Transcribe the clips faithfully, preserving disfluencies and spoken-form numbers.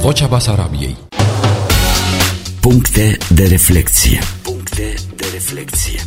Vocea Basarabiei. Puncte de reflexie. Puncte de reflexie.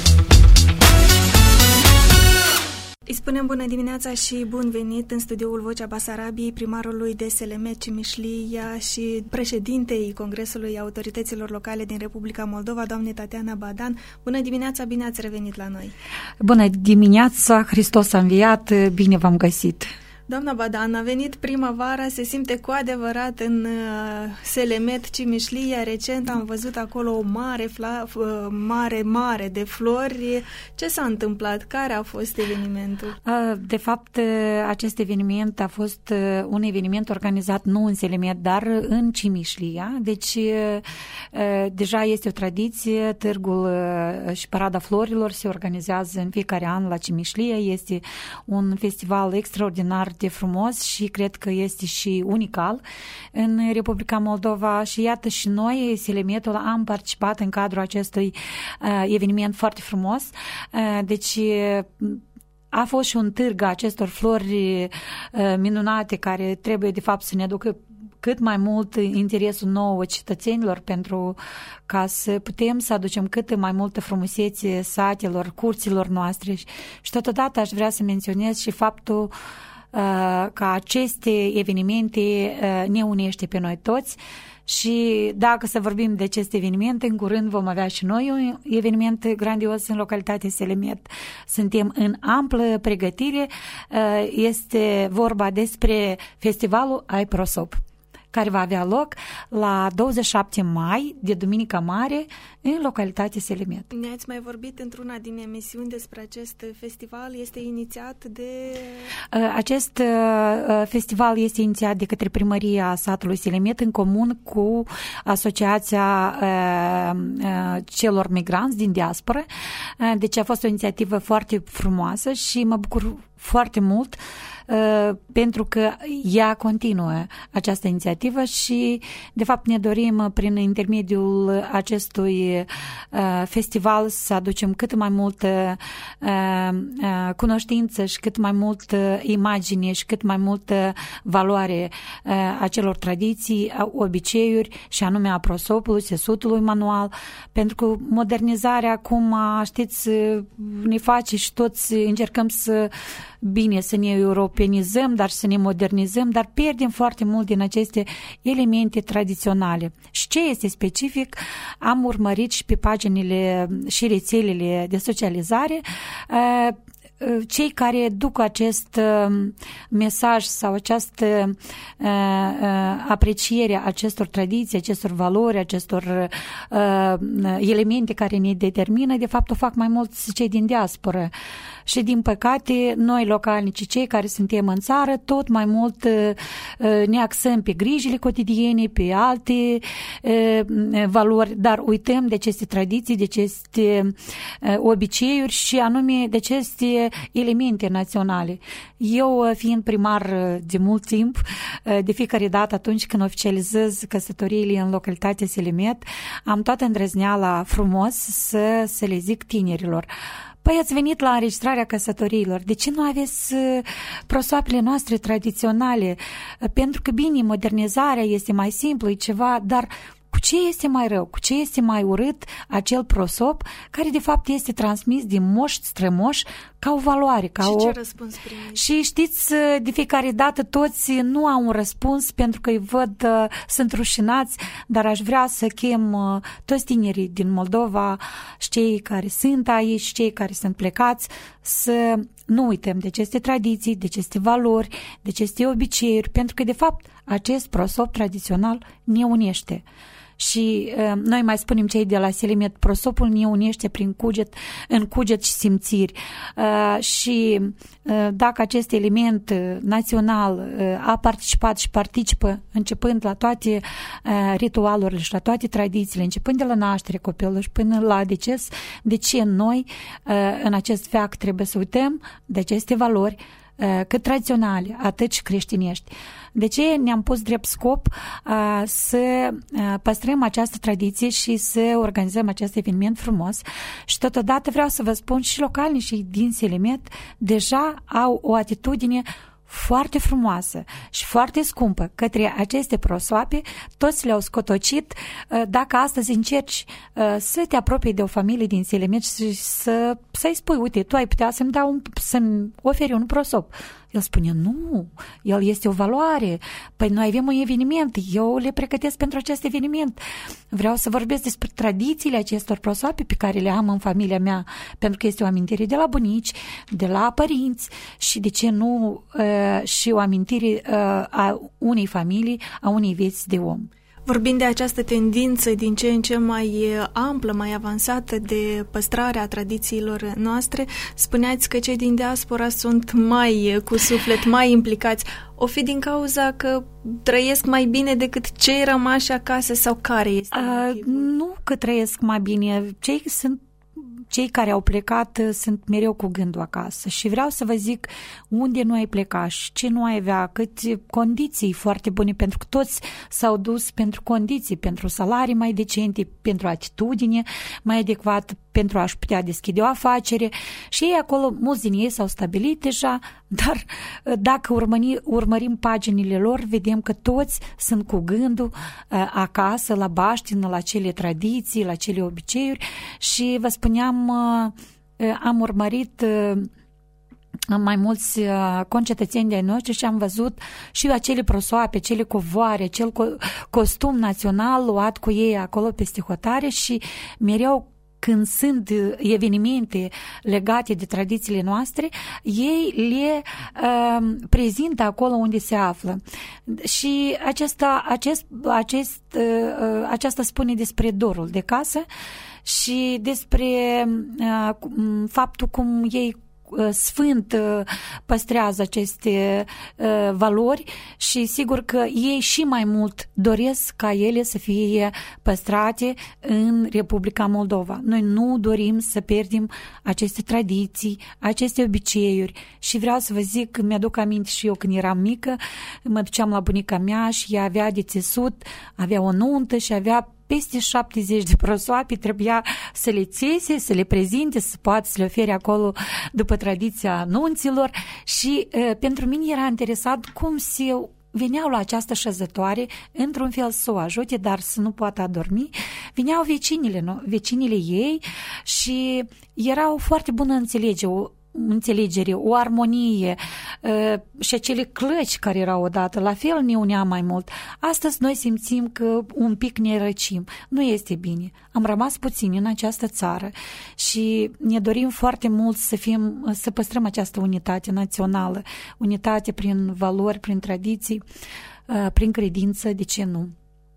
Îi spunem bună dimineața și bun venit în studioul Vocea Basarabiei primarului de Selemet, Cimișlia și președintei Congresului Autorităților Locale din Republica Moldova, doamne Tatiana Badan. Bună dimineața, bine ați revenit la noi! Bună dimineața, Hristos a înviat, bine v-am găsit! Doamna Badan, a venit primăvara, se simte cu adevărat în uh, Selemet, Cimișlia. Recent am văzut acolo o mare, fla, uh, mare, mare de flori. Ce s-a întâmplat? Care a fost evenimentul? De fapt, acest eveniment a fost un eveniment organizat nu în Selemet, dar în Cimișlia. Deci, deja este o tradiție, târgul și Parada Florilor se organizează în fiecare an la Cimișlia. Este un festival extraordinar de frumos și cred că este și unical în Republica Moldova și iată și noi, Selemetul, am participat în cadrul acestui uh, eveniment foarte frumos. Uh, deci a fost și un târg a acestor flori uh, minunate care trebuie de fapt să ne aducă cât mai mult interesul nouă cetățenilor pentru ca să putem să aducem cât mai multă frumusețe satelor, curților noastre și, și totodată aș vrea să menționez și faptul că aceste evenimente ne unește pe noi toți și dacă să vorbim de aceste evenimente, în curând vom avea și noi un eveniment grandios în localitatea Selemet. Suntem în amplă pregătire, este vorba despre festivalul Ai Prosop, care va avea loc la douăzeci și șapte mai, de Duminica Mare, în localitatea Selemet. Ne-ați mai vorbit într-una din emisiuni despre acest festival. Este inițiat de... Acest festival este inițiat de către Primăria satului Selemet în comun cu Asociația celor migranți din diaspora. Deci a fost o inițiativă foarte frumoasă și mă bucur foarte mult pentru că ea continuă această inițiativă și de fapt ne dorim prin intermediul acestui festival să aducem cât mai multă cunoștință și cât mai multă imagine și cât mai multă valoare acelor tradiții, obiceiuri și anume a prosopului, sesutului manual, pentru că modernizarea, cum știți, ne face și toți încercăm să bine să ne europenizăm, dar să ne modernizăm, dar pierdem foarte mult din aceste elemente tradiționale. Și ce este specific, am urmărit și pe paginile și rețelele de socializare cei care duc acest mesaj sau această apreciere a acestor tradiții, acestor valori, acestor elemente care ne determină, de fapt o fac mai mult cei din diasporă. Și din păcate, noi localnici, cei care suntem în țară, tot mai mult ne axăm pe grijile cotidiene, pe alte valori, dar uităm de aceste tradiții, de aceste obiceiuri și anume de aceste elemente naționale. Eu, fiind primar de mult timp, de fiecare dată atunci când oficializez căsătoriile în localitatea Selemet, am toată îndrăzneala frumos să, să le zic tinerilor: păi ați venit la înregistrarea căsătoriilor, de ce nu aveți prosoapele noastre tradiționale? Pentru că, bine, modernizarea este mai simplă, e ceva, dar cu ce este mai rău, cu ce este mai urât acel prosop care de fapt este transmis din moși strămoși ca o valoare. Ca și o... ce răspuns primiți? Și știți, de fiecare dată toți nu au un răspuns pentru că îi văd, sunt rușinați, dar aș vrea să chem toți tinerii din Moldova și cei care sunt aici și cei care sunt plecați să nu uităm de aceste tradiții, de aceste valori, de aceste obiceiuri, pentru că de fapt acest prosop tradițional ne unește. Și uh, noi mai spunem cei de la Selemet, prosopul ne unește prin cuget, în cuget și simțiri. Uh, și uh, dacă acest element uh, național uh, a participat și participă începând la toate uh, ritualurile și la toate tradițiile, începând de la naștere copilului și până la deces, de ce noi uh, în acest veac trebuie să uităm de aceste valori cât tradiționale, atât și creștinești. De ce ne-am pus drept scop uh, să uh, păstrăm această tradiție și să organizăm acest eveniment frumos și totodată vreau să vă spun și localnicii din Selemet deja au o atitudine foarte frumoasă și foarte scumpă către aceste prosoape, toți le-au scotocit. Dacă astăzi încerci să te apropii de o familie din Selemet și să, să-i spui, uite, tu ai putea să-mi, dau un, să-mi oferi un prosop. El spune, nu, el este o valoare. Păi noi avem un eveniment, eu le pregătesc pentru acest eveniment. Vreau să vorbesc despre tradițiile acestor prosoape pe care le am în familia mea, pentru că este o amintire de la bunici, de la părinți și, de ce nu, și o amintire a unei familii, a unei vieți de om. Vorbind de această tendință din ce în ce mai amplă, mai avansată de păstrarea tradițiilor noastre, spuneați că cei din diaspora sunt mai cu suflet, mai implicați. O fi din cauza că trăiesc mai bine decât cei rămași acasă sau care este motivul? Nu că trăiesc mai bine, cei sunt Cei care au plecat sunt mereu cu gândul acasă și vreau să vă zic unde nu ai plecat și ce nu ai avea, cât condiții foarte bune, pentru că toți s-au dus pentru condiții, pentru salarii mai decente, pentru atitudine mai adecvată, pentru a-și putea deschide o afacere și ei acolo, mulți din ei s-au stabilit deja, dar dacă urmări, urmărim paginile lor, vedem că toți sunt cu gândul uh, acasă, la baștină, la cele tradiții, la cele obiceiuri și vă spuneam, uh, am urmărit uh, mai mulți concetățeni de-ai noștri și am văzut și acele prosoape, acele covoare, acel co- costum național luat cu ei acolo peste hotare și mereu când sunt evenimente legate de tradițiile noastre, ei le uh, prezintă acolo unde se află. Și acesta, acest, acest, uh, aceasta spune despre dorul de casă și despre uh, faptul cum ei sfânt păstrează aceste uh, valori și sigur că ei și mai mult doresc ca ele să fie păstrate în Republica Moldova. Noi nu dorim să pierdem aceste tradiții, aceste obiceiuri și vreau să vă zic, mi-aduc aminte și eu când eram mică, mă duceam la bunica mea și ea avea de țesut, avea o nuntă și avea peste șaptezeci de prosoape, trebuia să le țese, să le prezinte, să poată să le ofere acolo după tradiția nunților și uh, pentru mine era interesat cum se veneau la această șezătoare, într-un fel să o ajute, dar să nu poată adormi. Veneau vecinile, nu? vecinile ei și era o foarte bună înțelegere, o înțelegere, o armonie uh, și acele clăci care erau odată, la fel ne unea mai mult. Astăzi noi simțim că un pic ne răcim. Nu este bine. Am rămas puțini în această țară și ne dorim foarte mult să fim, să păstrăm această unitate națională, unitate prin valori, prin tradiții, uh, prin credință, de ce nu?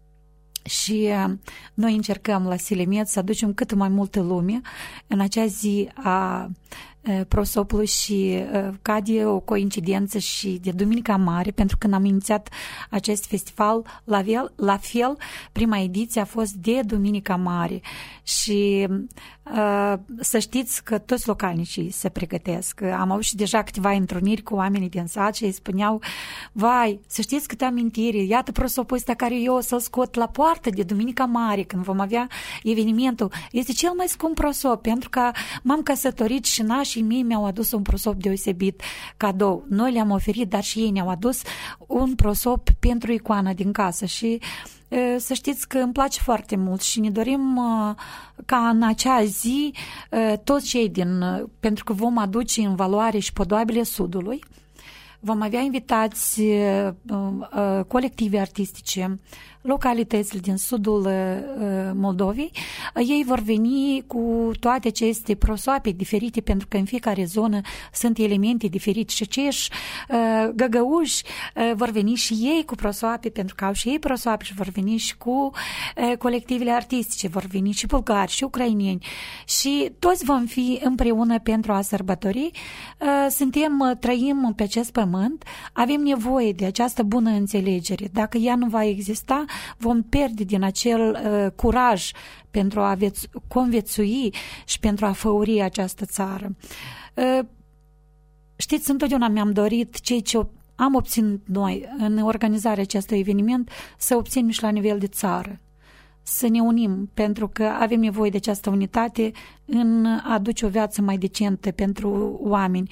Și uh, noi încercăm la Selemet să aducem cât mai multă lume în acea zi a prosopului și uh, cade o coincidență și de Duminica Mare, pentru că am inițiat acest festival, la fel, la fel prima ediție a fost de Duminica Mare și uh, să știți că toți localnicii se pregătesc. Am avut și deja câteva întruniri cu oamenii din sat și îi spuneau, vai, să știți câte amintiri, iată prosopul ăsta care eu o să-l scot la poartă de Duminica Mare, când vom avea evenimentul. Este cel mai scump prosop, pentru că m-am căsătorit și nașii mei mi-au adus un prosop deosebit cadou. Noi le-am oferit, dar și ei ne-au adus un prosop pentru icoana din casă și să știți că îmi place foarte mult și ne dorim ca în acea zi toți cei din, pentru că vom aduce în valoare și podoabele Sudului, vom avea invitați colective artistice, localitățile din sudul Moldovei. Ei vor veni cu toate aceste prosoape diferite, pentru că în fiecare zonă sunt elemente diferite și aceiși găgăuși vor veni și ei cu prosoape, pentru că au și ei prosoape și vor veni și cu colectivele artistice, vor veni și bulgari și ucraineni și toți vom fi împreună pentru a sărbători. Suntem, trăim pe acest pământ, avem nevoie de această bună înțelegere. Dacă ea nu va exista, vom pierde din acel uh, curaj pentru a veț- conviețui și pentru a făuri această țară. Uh, știți, întotdeauna mi-am dorit ceea ce am obținut noi în organizarea acestui eveniment, să obținem și la nivel de țară. Să ne unim, pentru că avem nevoie de această unitate în a aduce o viață mai decentă pentru oameni.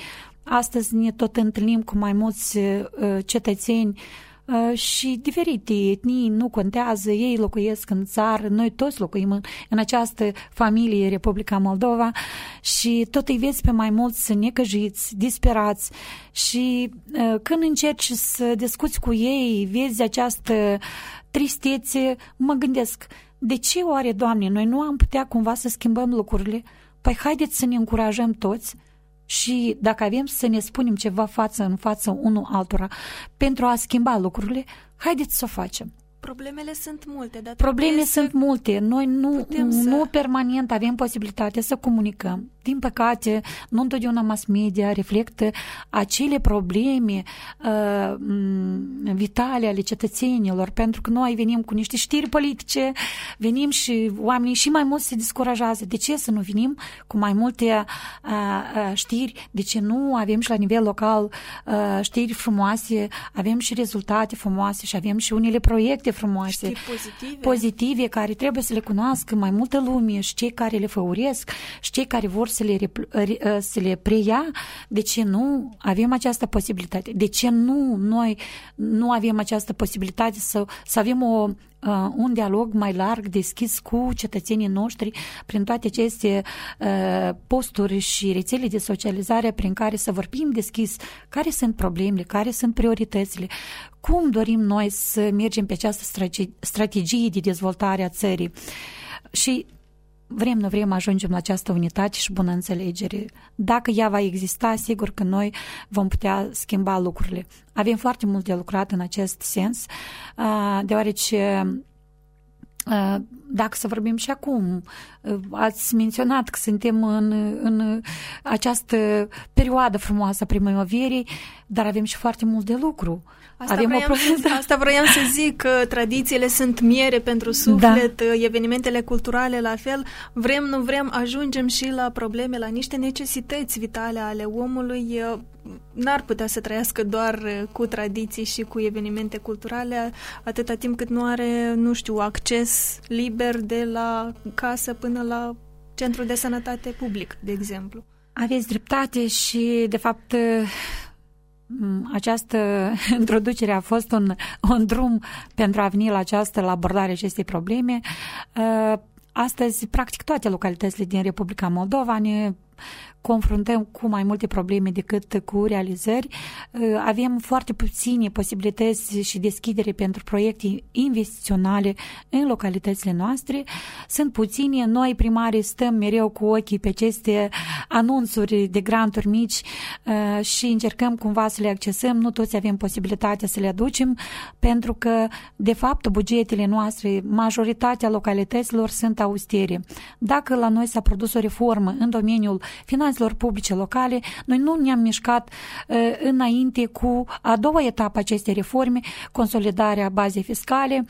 astăzi ne tot întâlnim cu mai mulți cetățeni și diferite etnii, nu contează, ei locuiesc în țară, noi toți locuim în, în această familie Republica Moldova și tot îi vezi pe mai mulți necăjiți, disperați și când încerci să discuți cu ei, vezi această tristețe, mă gândesc, de ce oare, Doamne, noi nu am putea cumva să schimbăm lucrurile? Păi haideți să ne încurajăm toți și dacă avem să ne spunem ceva față în față unul altora pentru a schimba lucrurile, haideți să o facem. Problemele sunt multe. Dar Probleme sunt să... multe. Noi nu, nu să... permanent avem posibilitatea să comunicăm. Din păcate, nu întotdeauna mass media reflectă acele probleme uh, vitale ale cetățenilor, pentru că noi venim cu niște știri politice, venim și oamenii și mai mult se descurajează. De ce să nu venim cu mai multe uh, uh, știri? De ce nu avem și la nivel local uh, știri frumoase, avem și rezultate frumoase și avem și unele proiecte frumoase, pozitive. pozitive, care trebuie să le cunoască mai multă lume și cei care le făuresc și cei care vor să le, să le preia. De ce nu avem această posibilitate? De ce nu noi nu avem această posibilitate să, să avem o Uh, un dialog mai larg, deschis cu cetățenii noștri prin toate aceste uh, posturi și rețele de socializare prin care să vorbim deschis care sunt problemele, care sunt prioritățile, cum dorim noi să mergem pe această strategie de dezvoltare a țării. Și vrem, nu vrem, ajungem la această unitate și bună înțelegere. Dacă ea va exista, sigur că noi vom putea schimba lucrurile. Avem foarte mult de lucrat în acest sens, deoarece dacă să vorbim și acum, ați menționat că suntem în, în această perioadă frumoasă a primăverii, dar avem și foarte mult de lucru. Asta, avem vroiam, o să, asta vroiam să zic, că tradițiile sunt miere pentru suflet, da. Evenimentele culturale la fel, vrem, nu vrem, ajungem și la probleme, la niște necesități vitale ale omului. N-ar putea să trăiască doar cu tradiții și cu evenimente culturale atâta timp cât nu are, nu știu, acces liber de la casă până la centrul de sănătate public, de exemplu. Aveți dreptate și, de fapt, această introducere a fost un, un drum pentru a veni la această, la abordarea acestei probleme. Astăzi, practic, toate localitățile din Republica Moldova ne confruntăm cu mai multe probleme decât cu realizări. Avem foarte puține posibilități și deschidere pentru proiecte investiționale în localitățile noastre. Sunt puține. Noi, primarii, stăm mereu cu ochii pe aceste anunțuri de granturi mici și încercăm cumva să le accesăm. Nu toți avem posibilitatea să le aducem, pentru că, de fapt, bugetele noastre, majoritatea localităților sunt austere. Dacă la noi s-a produs o reformă în domeniul finanțelor publice locale, noi nu ne-am mișcat uh, înainte cu a doua etapă acestei reforme, consolidarea bazei fiscale.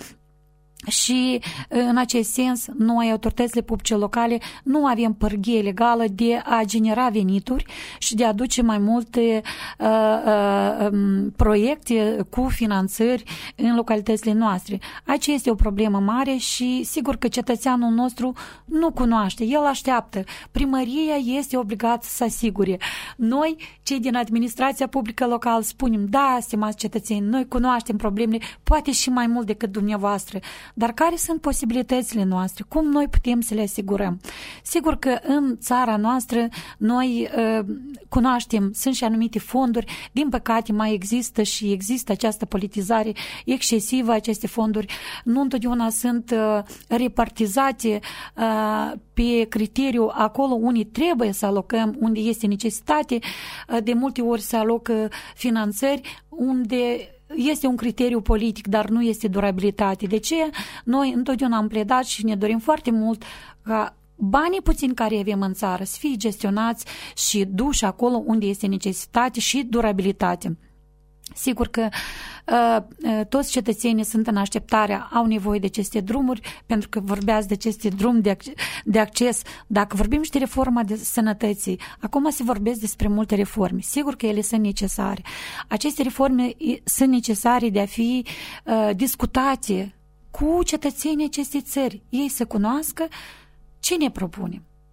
Și în acest sens, noi, autoritățile publice locale, nu avem pârghie legală de a genera venituri și de a aduce mai multe uh, uh, proiecte cu finanțări în localitățile noastre. Aici este o problemă mare și sigur că cetățeanul nostru nu cunoaște. El așteaptă. Primăria este obligată să asigure. Noi, cei din administrația publică locală, spunem, da, stimați cetățeni, noi cunoaștem problemele, poate și mai mult decât dumneavoastră. Dar care sunt posibilitățile noastre? Cum noi putem să le asigurăm? Sigur că în țara noastră noi uh, cunoaștem, sunt și anumite fonduri, din păcate mai există și există această politizare excesivă, aceste fonduri nu întotdeauna sunt uh, repartizate uh, pe criteriu acolo unde trebuie să alocăm, unde este necesitate, uh, de multe ori se alocă finanțări, unde este un criteriu politic, dar nu este durabilitate. De ce? Noi întotdeauna am pledat și ne dorim foarte mult ca banii puțini care avem în țară să fie gestionați și duși acolo unde este necesitate și durabilitate. Sigur că uh, toți cetățenii sunt în așteptare, au nevoie de aceste drumuri, pentru că vorbeați de aceste drumi de, ac- de acces. Dacă vorbim și de reforma de sănătății, acum se vorbesc despre multe reforme. Sigur că ele sunt necesare. Aceste reforme sunt necesare de a fi uh, discutate cu cetățenii acestei țări. Ei să cunoască ce ne propunem.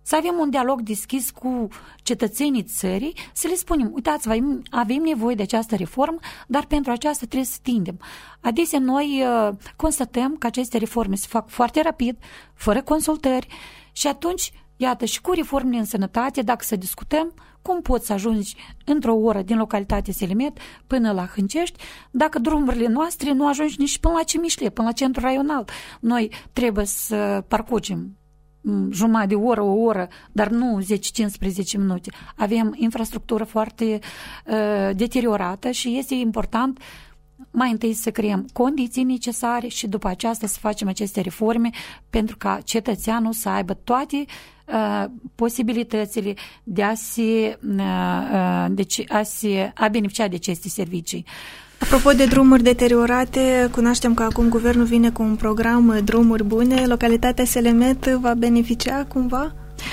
să avem un dialog deschis cu cetățenii țării, să le spunem, uitați-vă, avem nevoie de această reformă, dar pentru aceasta trebuie să tindem. Adesea noi uh, constatăm că aceste reforme se fac foarte rapid, fără consultări și atunci, iată, și cu reformele în sănătate, dacă să discutăm, cum poți să ajungi într-o oră din localitatea Selimet până la Hâncești, dacă drumurile noastre nu ajungi nici până la Cimișlie, până la centrul raional. Noi trebuie să parcurgem jumătate de oră, o oră, dar nu zece-cincisprezece minute. Avem infrastructură foarte uh, deteriorată și este important mai întâi să creăm condiții necesare și după aceasta să facem aceste reforme pentru ca cetățeanul să aibă toate uh, posibilitățile de a se, uh, uh, deci a se a beneficia de aceste servicii. Apropo de drumuri deteriorate, cunoaștem că acum guvernul vine cu un program Drumuri Bune. Localitatea Selimet va beneficia cumva?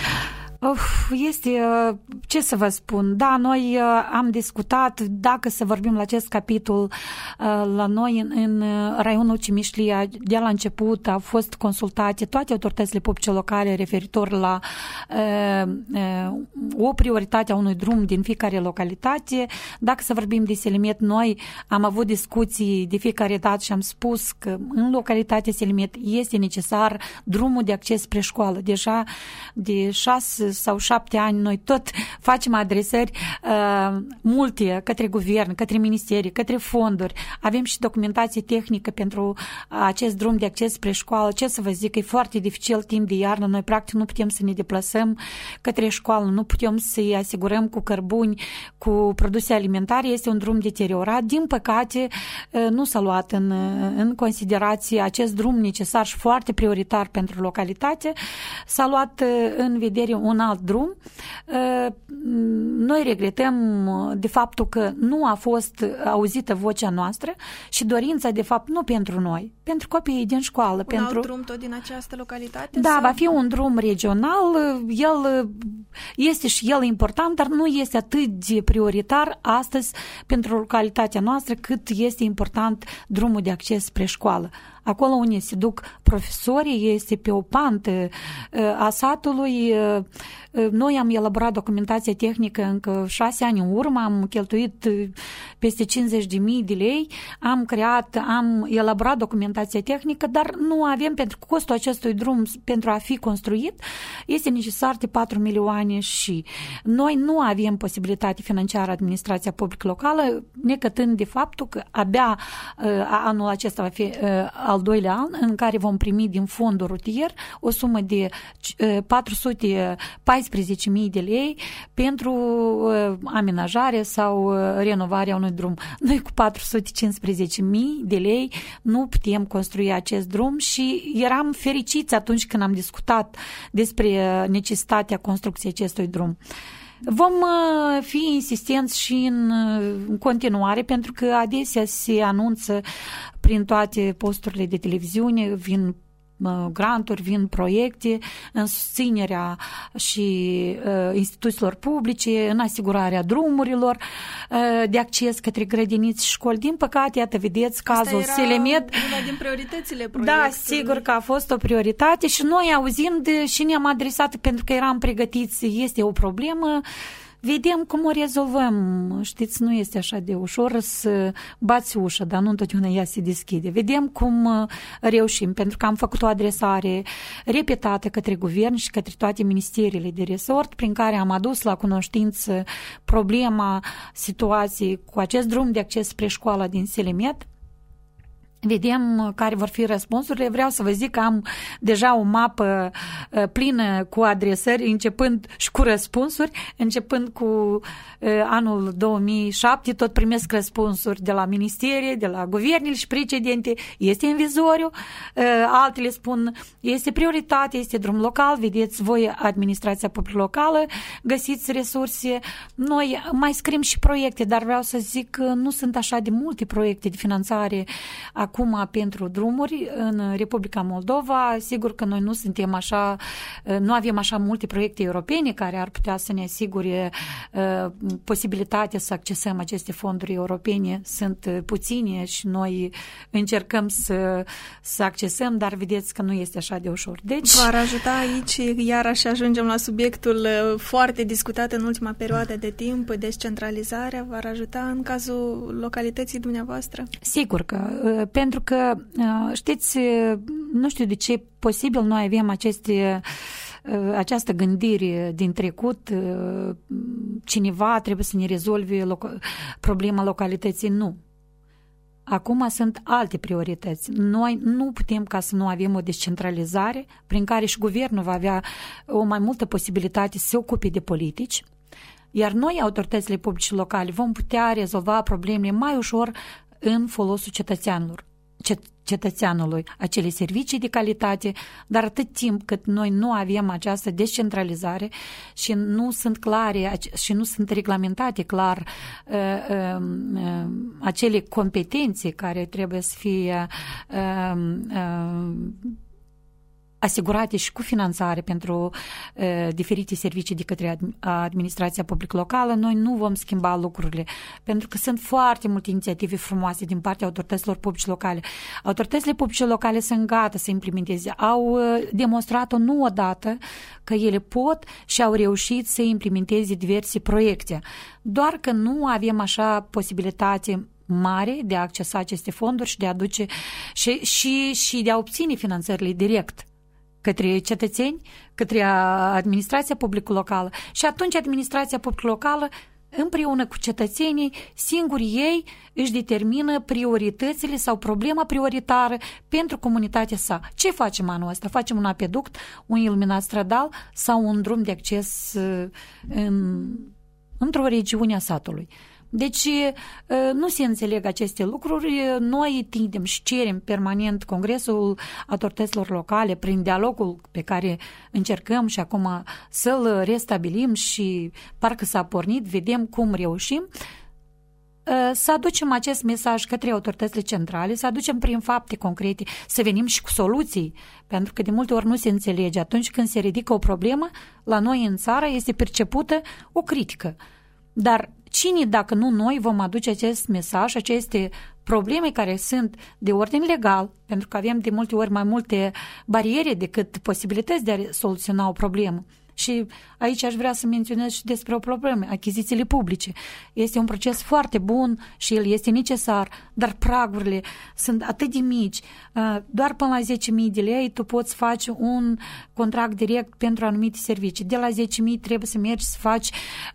Uf, este, ce să vă spun, da, noi am discutat, dacă să vorbim la acest capitol, la noi în, în raionul Cimișlia, de la început au fost consultate toate autoritățile publice locale referitor la uh, uh, o prioritate a unui drum din fiecare localitate. Dacă să vorbim de Selimet, noi am avut discuții de fiecare dată și am spus că în localitatea Selimet este necesar drumul de acces spre școală. Deja de șase sau șapte ani noi tot facem adresări uh, multe către guvern, către ministerii, către fonduri. Avem și documentație tehnică pentru acest drum de acces spre școală. Ce să vă zic, e foarte dificil timp de iarnă. Noi practic nu putem să ne deplasăm către școală, nu putem să-i asigurăm cu cărbuni, cu produse alimentare. Este un drum deteriorat. Din păcate, uh, nu s-a luat în, în considerație acest drum necesar și foarte prioritar pentru localitate. S-a luat uh, în vedere un alt drum. Noi regretăm de faptul că nu a fost auzită vocea noastră și dorința de fapt nu pentru noi, pentru copiii din școală. Un pentru... alt drum tot din această localitate? Da, sau? Va fi un drum regional, el este și el important, dar nu este atât de prioritar astăzi pentru localitatea noastră cât este important drumul de acces spre școală. Acolo unde se duc profesorii, este pe o pantă a satului. Noi am elaborat documentația tehnică încă șase ani în urmă, am cheltuit peste cincizeci de mii de lei, am creat, am elaborat documentația tehnică, dar nu avem, pentru costul acestui drum pentru a fi construit, este necesar de patru milioane și noi nu avem posibilitate financiară administrația publică locală, necătând de faptul că abia anul acesta va fi al doilea an în care vom primi din fondul rutier o sumă de patru sute paisprezece mii de lei pentru amenajare sau renovarea unui drum. Noi cu patru sute cincisprezece mii de lei nu putem construi acest drum și eram fericiți atunci când am discutat despre necesitatea construcției acestui drum. Vom fi insistenți și în continuare, pentru că adesea se anunță prin toate posturile de televiziune, vin granturi, vin proiecte în susținerea și uh, instituțiilor publice, în asigurarea drumurilor uh, de acces către grădiniți și școli. Din păcate, iată, vedeți cazul Selimet. Una din prioritățile proiectului. Da, sigur că a fost o prioritate și noi auzind și ne-am adresat pentru că eram pregătiți, este o problemă. Vedem cum o rezolvăm. Știți, nu este așa de ușor să bați ușa, dar nu întotdeauna ea se deschide. Vedem cum reușim, pentru că am făcut o adresare repetată către guvern și către toate ministeriile de resort, prin care am adus la cunoștință problema situației cu acest drum de acces spre școala din Selimet. Vedem care vor fi răspunsurile. Vreau să vă zic că am deja o mapă plină cu adresări, începând și cu răspunsuri, începând cu anul două mii șapte, tot primesc răspunsuri de la ministerie, de la guvernele și precedente, este în vizoriu, altele spun este prioritate, este drum local, vedeți voi administrația publică locală, găsiți resurse. Noi mai scriem și proiecte, dar vreau să zic că nu sunt așa de multe proiecte de finanțare acum acum pentru drumuri în Republica Moldova. Sigur că noi nu suntem așa, nu avem așa multe proiecte europene care ar putea să ne asigure uh, posibilitatea să accesăm aceste fonduri europene. Sunt puține și noi încercăm să, să accesăm, dar vedeți că nu este așa de ușor. Deci, v-ar ajuta aici, iarăși ajungem la subiectul foarte discutat în ultima perioadă de timp, descentralizarea, v-ar ajuta în cazul localității dumneavoastră? Sigur că, pentru că, știți, nu știu de ce posibil noi avem aceste această gândire din trecut, cineva trebuie să ne rezolve loc- problema localității. Nu. Acum sunt alte priorități. Noi nu putem ca să nu avem o descentralizare prin care și guvernul va avea o mai multă posibilitate să se ocupe de politici, iar noi, autoritățile publice locale, vom putea rezolva problemele mai ușor în folosul cetățeanilor. cetățeanului acele servicii de calitate, dar atât timp cât noi nu avem această descentralizare și nu sunt clare și nu sunt reglementate clar uh, uh, uh, acele competențe care trebuie să fie uh, uh, asigurate și cu finanțare pentru uh, diferite servicii de către administrația publică locală, noi nu vom schimba lucrurile, pentru că sunt foarte multe inițiative frumoase din partea autorităților publice locale. Autoritățile publice locale sunt gata să implementeze, au uh, demonstrat-o nu odată că ele pot și au reușit să implementeze diverse proiecte, doar că nu avem așa posibilitate mare de a accesa aceste fonduri și de a aduce și, și, și de a obține finanțările direct către cetățeni, către administrația publică locală. Și atunci administrația publică locală, împreună cu cetățenii, singuri ei își determină prioritățile sau problema prioritară pentru comunitatea sa. Ce facem anul ăsta? Facem un apeduct, un iluminat stradal sau un drum de acces în, într-o regiune a satului. Deci nu se înțeleg aceste lucruri. Noi tindem și cerem permanent Congresul Autorităților Locale prin dialogul pe care încercăm și acum să-l restabilim și parcă s-a pornit, vedem cum reușim să aducem acest mesaj către autoritățile centrale, să aducem prin fapte concrete, să venim și cu soluții, pentru că de multe ori nu se înțelege. Atunci când se ridică o problemă, la noi în țară este percepută o critică. Dar cine, dacă nu noi, vom aduce acest mesaj, aceste probleme care sunt de ordin legal, pentru că avem de multe ori mai multe bariere decât posibilități de a soluționa o problemă. Și aici aș vrea să menționez și despre o problemă, achizițiile publice. Este un proces foarte bun și el este necesar, dar pragurile sunt atât de mici. Doar până la zece mii de lei tu poți face un contract direct pentru anumite servicii. De la zece mii trebuie să mergi să faci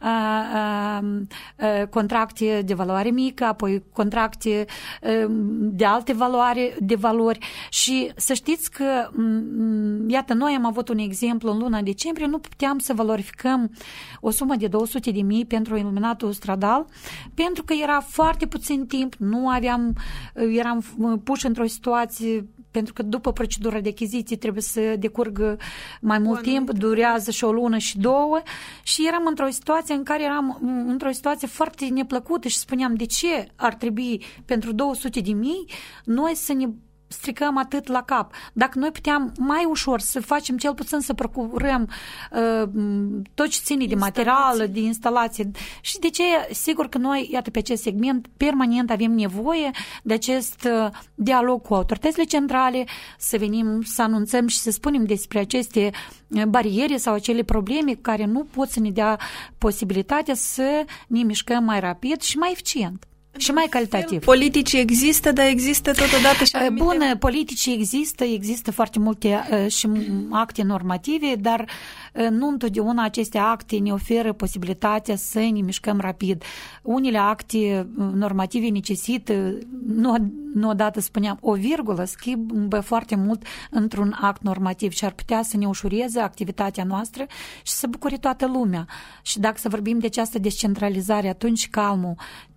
uh, uh, contracte de valoare mică, apoi contracte uh, de alte valoare, de valori. Și să știți că, um, iată, noi am avut un exemplu în luna decembrie, nu puteam să valorificăm o sumă de două sute de mii pentru iluminatul stradal, pentru că era foarte puțin timp, nu aveam, eram puși într-o situație, pentru că după procedura de achiziție trebuie să decurgă mai mult Bun, timp, durează și o lună și două și eram într-o situație în care eram într-o situație foarte neplăcută și spuneam de ce ar trebui pentru două sute de mii noi să ne stricăm atât la cap. Dacă noi puteam mai ușor să facem cel puțin să procurăm uh, tot ce ține de material, de instalație. Și de ce? Sigur că noi, iată, pe acest segment, permanent avem nevoie de acest uh, dialog cu autoritățile centrale, să venim să anunțăm și să spunem despre aceste bariere sau acele probleme care nu pot să ne dea posibilitatea să ne mișcăm mai rapid și mai eficient. Și mai calitativ. Politicii există, dar există totodată și anumite... Bun, politicii există, există foarte multe uh, și acte normative, dar uh, nu întotdeauna aceste acte ne oferă posibilitatea să ne mișcăm rapid. Unele acte normative necesită, nu, nu odată spuneam, o virgulă schimbă foarte mult într-un act normativ și ar putea să ne ușureze activitatea noastră și să bucure toată lumea. Și dacă să vorbim de această descentralizare, atunci calmul,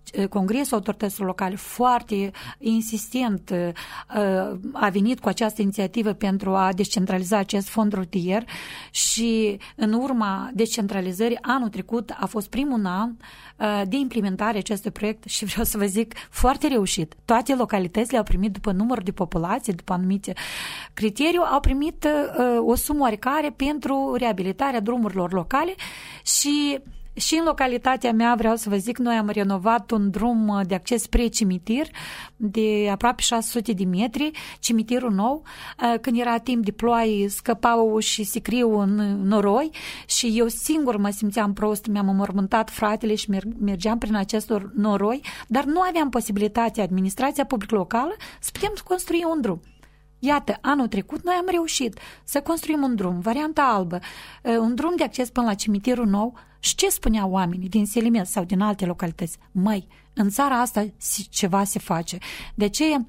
Congresul Autorităților Locale foarte insistent a venit cu această inițiativă pentru a descentraliza acest fond rutier și în urma descentralizării anul trecut a fost primul an de implementare acestui proiect și vreau să vă zic foarte reușit. Toate localitățile au primit după numărul de populație, după anumite criterii, au primit o sumă oarecare pentru reabilitarea drumurilor locale și Și în localitatea mea, vreau să vă zic, noi am renovat un drum de acces spre cimitir de aproape șase sute de metri, cimitirul nou. Când era timp de ploaie, scăpau și sicriu în noroi și eu singur mă simțeam prost, mi-am înmormântat fratele și mergeam prin acest noroi, dar nu aveam posibilitatea, administrația publică locală, să putem construi un drum. Iată, anul trecut noi am reușit să construim un drum, varianta albă, un drum de acces până la cimitirul nou. Și ce spuneau oamenii din Selimet sau din alte localități? Măi, în țara asta ceva se face. De aceea,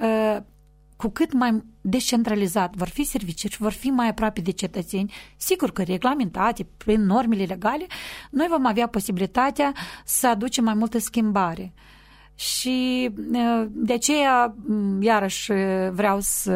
cu cât mai descentralizat vor fi servicii și vor fi mai aproape de cetățeni, sigur că reglamentate prin normele legale, noi vom avea posibilitatea să aducem mai multă schimbare. Și de aceea, iarăși, vreau să,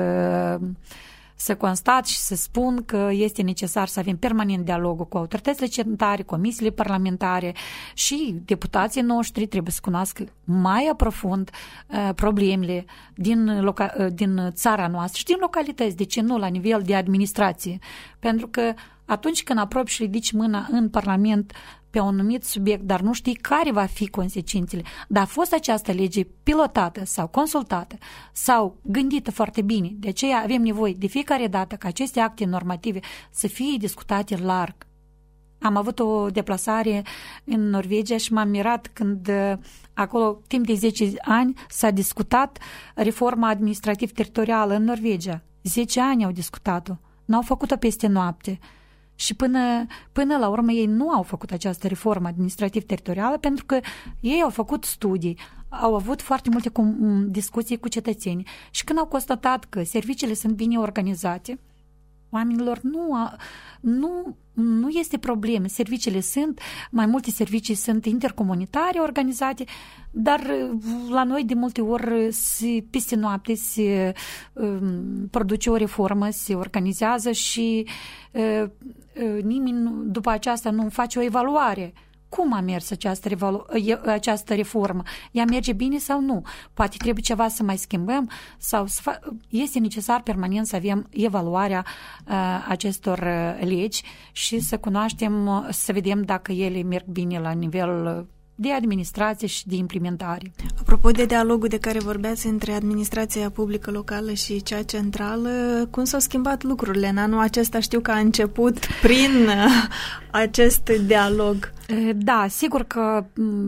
să constat și să spun că este necesar să avem permanent dialogul cu autoritățile centrale, comisiile parlamentare și deputații noștri trebuie să cunoască mai aprofund problemele din, loca- din țara noastră și din localități, de ce nu la nivel de administrație. Pentru că atunci când apropi și ridici mâna în Parlament pe un anumit subiect, dar nu știi care va fi consecințele. Dar a fost această lege pilotată sau consultată sau gândită foarte bine. De aceea avem nevoie de fiecare dată ca aceste acte normative să fie discutate larg. Am avut o deplasare în Norvegia și m-am mirat când acolo, timp de zece ani, s-a discutat reforma administrativ-teritorială în Norvegia. zece ani au discutat-o. N-au făcut-o peste noapte. Și până, până la urmă ei nu au făcut această reformă administrativ-teritorială pentru că ei au făcut studii, au avut foarte multe discuții cu cetățenii și când au constatat că serviciile sunt bine organizate, oamenilor nu, nu, nu este problemă. Serviciile sunt, mai multe servicii sunt intercomunitare organizate, dar la noi de multe ori se, peste noapte se um, produce o reformă, se organizează și uh, uh, nimeni după aceasta nu face o evaluare. Cum a mers această, revalu- această reformă? Ea merge bine sau nu? Poate trebuie ceva să mai schimbăm sau să fa- este necesar permanent să avem evaluarea uh, acestor uh, legi și să cunoaștem, uh, să vedem dacă ele merg bine la nivel uh, de administrație și de implementare. Apropo de dialogul de care vorbeați între administrația publică locală și cea centrală, cum s-au schimbat lucrurile? În anul acesta știu că a început prin acest dialog. Da, sigur că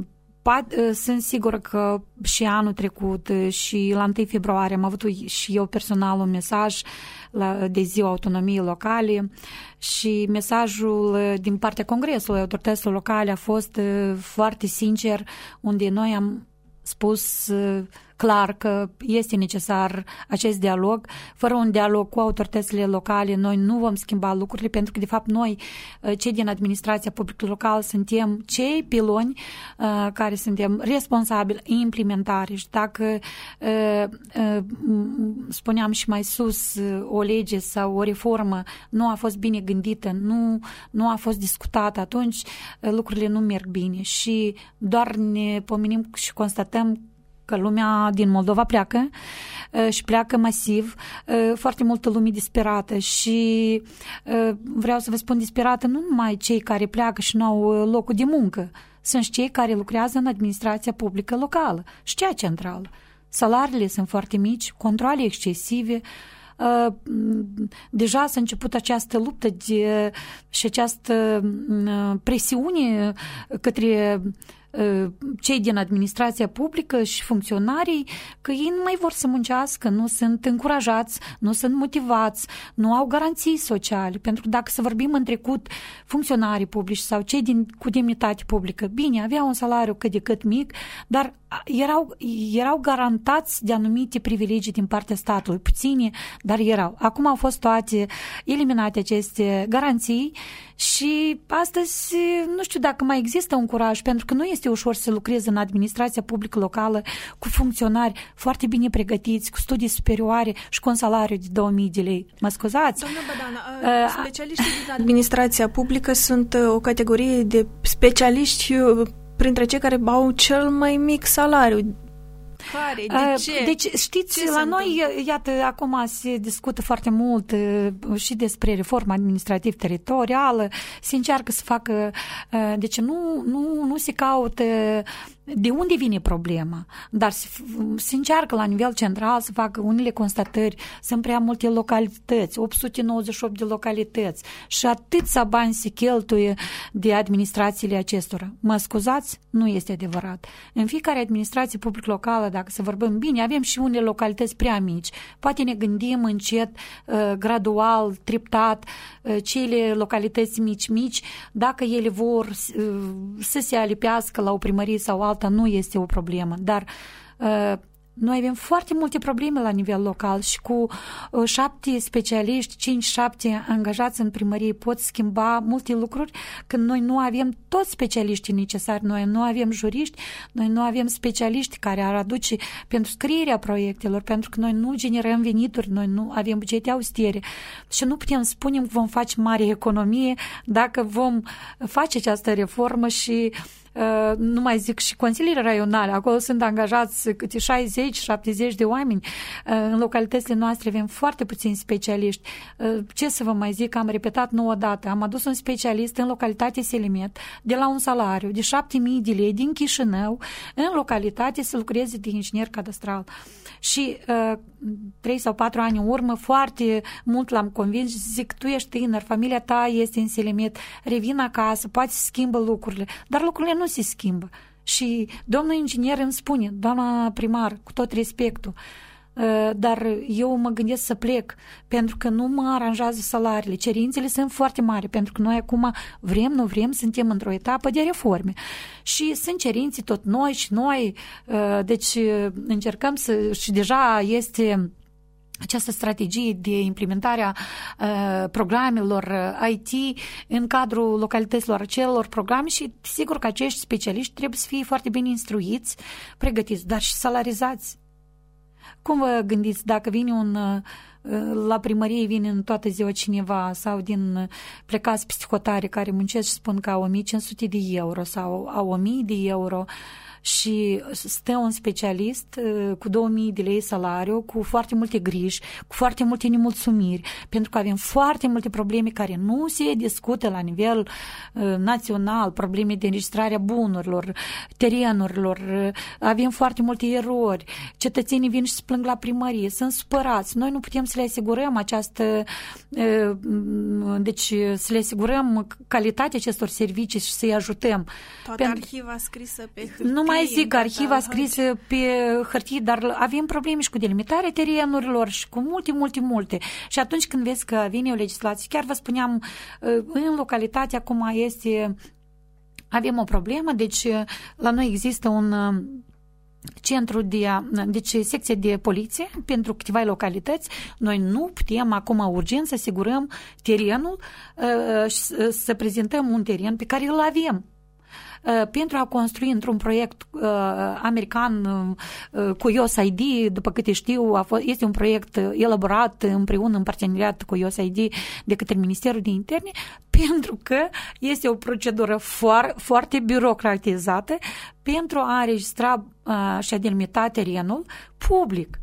sunt sigură că și anul trecut și la întâi februarie am avut și eu personal un mesaj la, de ziua autonomiei locale și mesajul din partea Congresului Autorităților Locale a fost foarte sincer, unde noi am spus clar că este necesar acest dialog. Fără un dialog cu autoritățile locale, noi nu vom schimba lucrurile, pentru că, de fapt, noi, cei din administrația publică locală, suntem cei piloni uh, care suntem responsabili în implementare. Și dacă, uh, uh, spuneam și mai sus, o lege sau o reformă nu a fost bine gândită, nu, nu a fost discutată, atunci uh, lucrurile nu merg bine și doar ne pomenim și constatăm că lumea din Moldova pleacă și pleacă masiv, foarte multă lume disperată și vreau să vă spun disperată nu numai cei care pleacă și nu au locul de muncă, sunt și cei care lucrează în administrația publică locală și cea centrală. Salariile sunt foarte mici, controale excesive, deja s-a început această luptă de, și această presiune către cei din administrația publică și funcționarii, că ei nu mai vor să muncească, nu sunt încurajați, nu sunt motivați, nu au garanții sociale, pentru că dacă să vorbim în trecut, funcționarii publici sau cei din, cu demnitate publică, bine, aveau un salariu cât de cât mic, dar erau, erau garantați de anumite privilegii din partea statului, puține, dar erau. Acum au fost toate eliminate aceste garanții Și astăzi nu știu dacă mai există un curaj, pentru că nu este ușor să lucrezi în administrația publică locală cu funcționari foarte bine pregătiți, cu studii superioare și cu un salariu de două mii de lei. Mă scuzați? Doamna Bădana, uh, specialiștii din administrația publică sunt o categorie de specialiști printre cei care au cel mai mic salariu. Care? De ce? Deci, știți, ce la noi, iată, acum se discută foarte mult și despre reforma administrativ-teritorială, se încearcă să facă, deci nu, nu, nu se caută de unde vine problema, dar se, se încearcă la nivel central să facă unele constatări. Sunt prea multe localități, opt sute nouăzeci și opt de localități și atâția bani se cheltuie de administrațiile acestora. Mă scuzați? Nu este adevărat. În fiecare administrație publică locală, dacă să vorbim bine, avem și unele localități prea mici. Poate ne gândim încet, gradual, treptat, cele localități mici-mici, dacă ele vor să se alipească la o primărie sau altă, nu este o problemă, dar uh, noi avem foarte multe probleme la nivel local și cu uh, șapte specialiști, cinci, șapte angajați în primărie pot schimba multe lucruri când noi nu avem toți specialiștii necesari, noi nu avem juriști, noi nu avem specialiști care ar aduce pentru scrierea proiectelor, pentru că noi nu generăm venituri, noi nu avem bugete austere și nu putem spune că vom face mare economie dacă vom face această reformă și Uh, nu mai zic și consiliile raionale, acolo sunt angajați câte șaizeci șaptezeci de oameni. Uh, în localitățile noastre avem foarte puțini specialiști. Uh, ce să vă mai zic, am repetat nouă dată, am adus un specialist în localitate Selimet de la un salariu de șapte mii de lei din Chișinău în localitate să lucreze de inginer cadastral. Și uh, trei sau patru ani în urmă, foarte mult l-am convins, zic, tu ești tânăr, familia ta este în Selimet, revin acasă, poate să schimbă lucrurile, dar lucrurile nu se schimbă. Și domnul inginer îmi spune, doamna primar, cu tot respectul, dar eu mă gândesc să plec pentru că nu mă aranjează salariile. Cerințele sunt foarte mari pentru că noi acum vrem, nu vrem, suntem într-o etapă de reforme și sunt cerințe tot noi și noi, deci încercăm să, și deja este această strategie de implementare a uh, programelor I T în cadrul localităților acelor programe și sigur că acești specialiști trebuie să fie foarte bine instruiți, pregătiți, dar și salarizați. Cum vă gândiți dacă vine un, la primărie vine în toată ziua cineva sau din plecați psihotare care muncesc și spun că au o mie cinci sute de euro sau au o mie de euro și stă un specialist cu două mii de lei salariu, cu foarte multe griji, cu foarte multe nemulțumiri, pentru că avem foarte multe probleme care nu se discută la nivel uh, național, probleme de înregistrare a bunurilor, terenurilor, uh, avem foarte multe erori, cetățenii vin și se plâng la primărie, sunt supărați, noi nu putem să le asigurăm această, uh, deci să le asigurăm calitatea acestor servicii și să-i ajutăm. Toată pentru... arhiva scrisă pe hârtie. Nu mai zic arhiva scrisă pe hârtie, dar avem probleme și cu delimitarea terenurilor și cu multe, multe, multe. Și atunci când vezi că vine o legislație, chiar vă spuneam, în localitate acum este, avem o problemă, deci la noi există un centru de, deci secție de poliție pentru câteva localități. Noi nu putem acum urgent să asigurăm terenul și să prezentăm un teren pe care îl avem. Pentru a construi într-un proiect uh, american uh, cu I O S I D, după câte știu, a fost, este un proiect elaborat împreună în parteneriat cu I O S I D de către Ministerul de Interne, pentru că este o procedură foar, foarte birocratizată pentru a înregistra uh, și a delimita terenul public.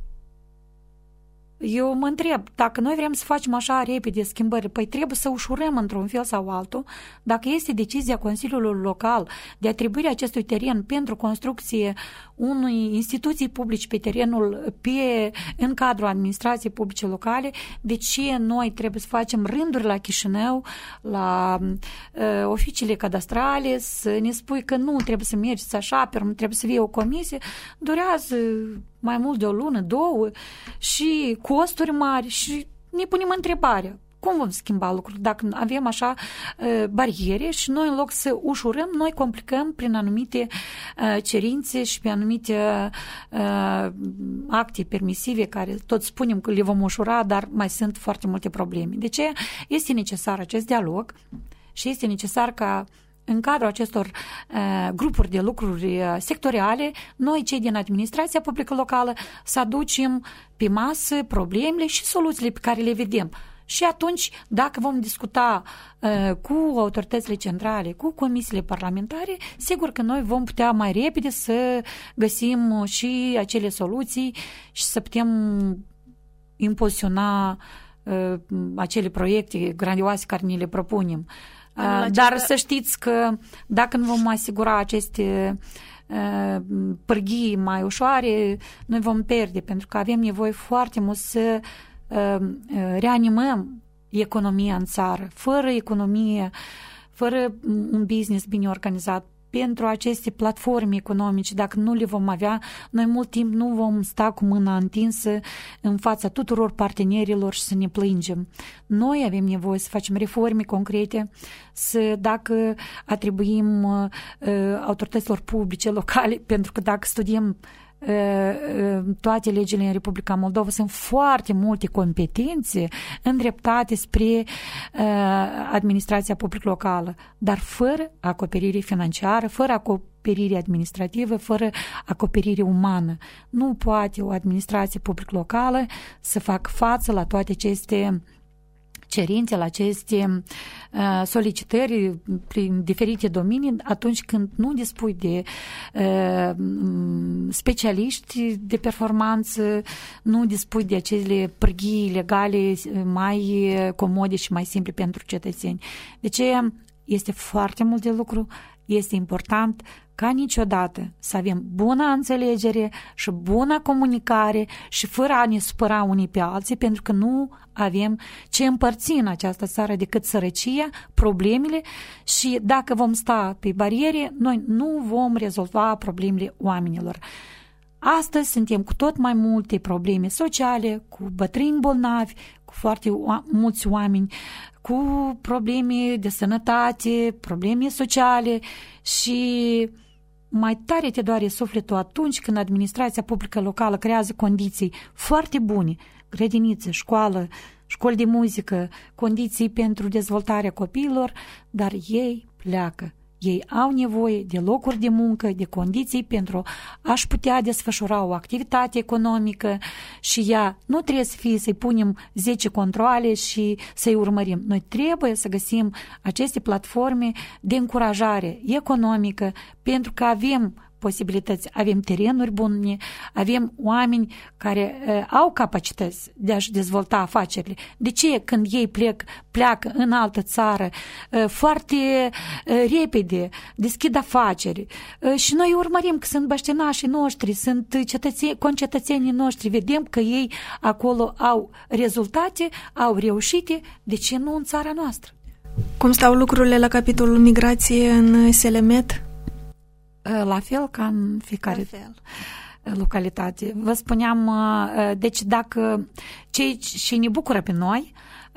Eu mă întreb, dacă noi vrem să facem așa repede schimbări, păi trebuie să ușurăm într-un fel sau altul. Dacă este decizia Consiliului Local de atribuirea acestui teren pentru construcție unei instituții publice pe terenul, pe, în cadrul administrației publice locale, de ce noi trebuie să facem rânduri la Chișinău, la uh, oficiile cadastrale, să ne spui că nu trebuie să mergeți așa, pe urmă trebuie să fie o comisie, durează mai mult de o lună, două și costuri mari și ne punem întrebarea. Cum vom schimba lucrurile dacă avem așa uh, bariere și noi în loc să ușurăm, noi complicăm prin anumite uh, cerințe și pe anumite uh, acte permisive care tot spunem că le vom ușura, dar mai sunt foarte multe probleme. De ce este necesar acest dialog? și este necesar ca în cadrul acestor uh, grupuri de lucruri uh, sectoriale, noi, cei din administrația publică locală, să aducem pe masă problemele și soluțiile pe care le vedem. Și atunci, dacă vom discuta uh, cu autoritățile centrale, cu comisiile parlamentare, sigur că noi vom putea mai repede să găsim și acele soluții și să putem impulsiona uh, acele proiecte grandioase care ni le propunem. Uh, dar să știți că dacă nu vom asigura aceste uh, pârghii mai ușoare, noi vom pierde, pentru că avem nevoie foarte mult să reanimăm economia în țară. Fără economie, fără un business bine organizat, pentru aceste platforme economice, dacă nu le vom avea, noi mult timp nu vom sta cu mâna întinsă în fața tuturor partenerilor și să ne plângem. Noi avem nevoie să facem reforme concrete, să dacă atribuim uh, autorităților publice locale, pentru că dacă studiem toate legile în Republica Moldova, sunt foarte multe competențe îndreptate spre administrația publică locală, dar fără acoperire financiară, fără acoperire administrativă, fără acoperire umană. Nu poate o administrație publică locală să facă față la toate aceste cerințe, la aceste uh, solicitări prin diferite domenii atunci când nu dispui de uh, specialiști de performanță, nu dispui de acele pârghii legale mai comode și mai simple pentru cetățeni. De ce este foarte mult de lucru, este important ca niciodată să avem bună înțelegere și bună comunicare și fără a ne supăra unii pe alții, pentru că nu avem ce împărți în această țară decât sărăcia, problemele, și dacă vom sta pe bariere, noi nu vom rezolva problemele oamenilor. Astăzi suntem cu tot mai multe probleme sociale, cu bătrâni bolnavi, cu foarte mulți oameni, cu probleme de sănătate, probleme sociale și mai tare te doare sufletul atunci când administrația publică locală creează condiții foarte bune, grădinițe, școală, școli de muzică, condiții pentru dezvoltarea copiilor, dar ei pleacă. Ei au nevoie de locuri de muncă, de condiții pentru a-și putea desfășura o activitate economică și ea nu trebuie să fie să-i punem zece controale și să-i urmărim. Noi trebuie să găsim aceste platforme de încurajare economică pentru că avem posibilități, avem terenuri bune, avem oameni care uh, au capacități de a-și dezvolta afacerile. De ce când ei plec, pleacă în altă țară uh, foarte uh, repede, deschid afaceri uh, și noi urmărim că sunt băștinașii noștri, sunt cetățeni, concetățenii noștri, vedem că ei acolo au rezultate, au reușite, de ce nu în țara noastră? Cum stau lucrurile la capitolul migrație în Selemet? La fel ca în fiecare localitate. Vă spuneam, deci dacă cei ce ne bucură pe noi,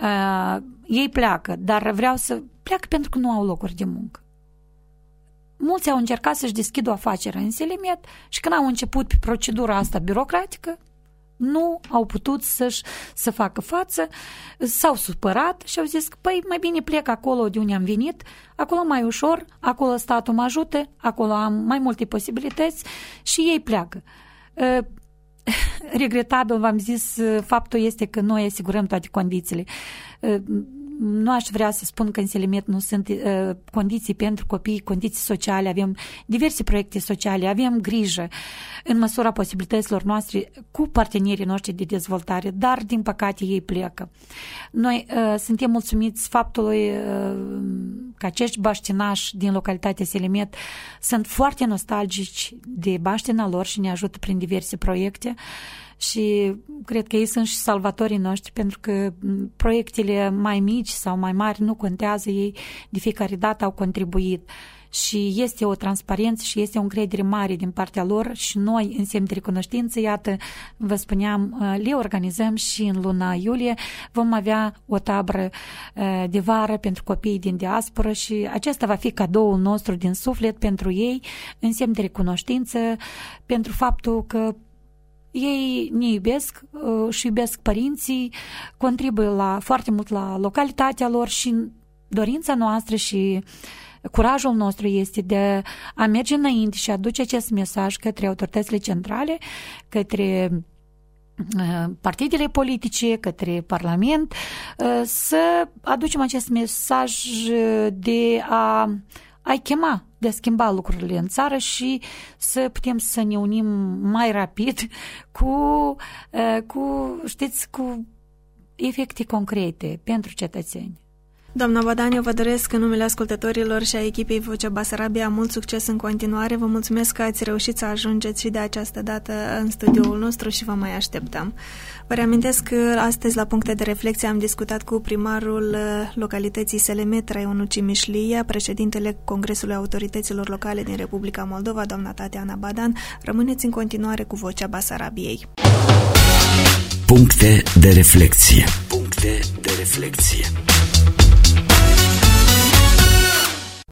ei pleacă, dar vreau să pleacă pentru că nu au locuri de muncă. Mulți au încercat să-și deschidă o afacere în Selemet și când au început pe procedura asta birocratică, nu au putut să-și, să facă față, s-au supărat și au zis că, păi, mai bine plec acolo de unde am venit, acolo mai ușor, acolo statul mă ajută, acolo am mai multe posibilități și ei pleacă. Regretabil, v-am zis, faptul este că noi asigurăm toate condițiile. Nu aș vrea să spun că în Selemet nu sunt uh, condiții pentru copii, condiții sociale, avem diverse proiecte sociale, avem grijă în măsura posibilităților noastre cu partenerii noștri de dezvoltare, dar din păcate ei pleacă. Noi uh, suntem mulțumiți faptului uh, că acești baștinași din localitatea Selemet sunt foarte nostalgici de baștina lor și ne ajută prin diverse proiecte. Și cred că ei sunt și salvatorii noștri, pentru că proiectele mai mici sau mai mari nu contează, ei de fiecare dată au contribuit și este o transparență și este o încredere mare din partea lor și noi, în semn de recunoștință, iată, vă spuneam, le organizăm și în luna iulie vom avea o tabără de vară pentru copiii din diasporă și acesta va fi cadoul nostru din suflet pentru ei, în semn de recunoștință, pentru faptul că ei ne iubesc și iubesc părinții, contribuie la, foarte mult la localitatea lor și dorința noastră și curajul nostru este de a merge înainte și a duce acest mesaj către autoritățile centrale, către partidele politice, către Parlament, să aducem acest mesaj de a, a chema, de a schimba lucrurile în țară și să putem să ne unim mai rapid cu, cu știți, cu efecte concrete pentru cetățeni. Doamna Badan, eu vă doresc în numele ascultătorilor și a echipei Vocea Basarabia mult succes în continuare. Vă mulțumesc că ați reușit să ajungeți și de această dată în studioul nostru și vă mai așteptăm. Vă reamintesc că astăzi la Puncte de Reflecție am discutat cu primarul localității Selemet, raionul Cimișlia, președintele Congresului Autorităților Locale din Republica Moldova, doamna Tatiana Badan. Rămâneți în continuare cu Vocea Basarabiei. Puncte de reflecție. Puncte de reflecție.